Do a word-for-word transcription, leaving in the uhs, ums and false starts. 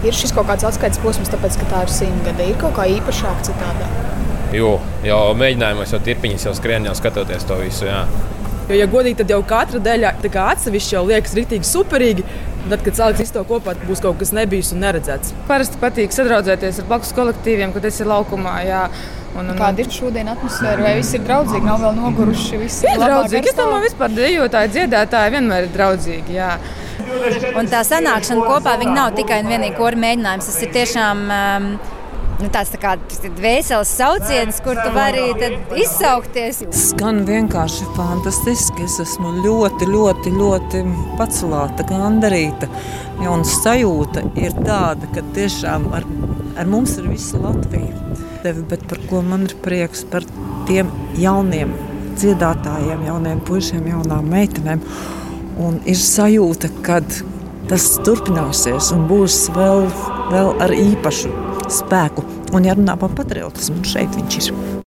Ir šis kaut kāds atskaites posms, tāpēc, ka tā ir simtgade, ir kaut kā īpašāk citādā? Jo, jau mēģinājumos, jau tirpiņas jau skrien, jau skatoties to visu, jā. Jo, ja godīgi, tad jau katra daļa tā kā atsevišķi jau liekas riktīgi superīgi, un tad, kad saliks visu to kopā, būs kaut kas nebijis un neredzēts. Parasti patīk sadraudzēties ar blakus kolektīviem, kad esi laukumā, jā. Un, un, Kāda ir šodien atmosfēra? Vai viss ir draudzīgi? Nav vēl noguruši? Viss ir draudzīgi. Es domāju, vispār dejotāji, dziedātāji vienmēr ir draudzīgi, jā. Un tā sanākšana kopā, viņa nav tikai un vienīgi kora mēģinājums. Tas ir tiešām um, nu, tāds tā kā dvēseles sauciens, kur tu vari izsaukties. Skan vienkārši fantastiski. Es esmu ļoti, ļoti, ļoti pacelāta, gandarīta. Ja, un sajūta ir tāda, ka tiešām ar, ar mums ir visa Latvija. Bet par ko man ir prieks par tiem jauniem dziedātājiem, jauniem puišiem, jaunām meitenēm. Un ir sajūta, ka tas turpināsies un būs vēl, vēl ar īpašu spēku. Un ja runā par patriotismu, šeit viņš ir.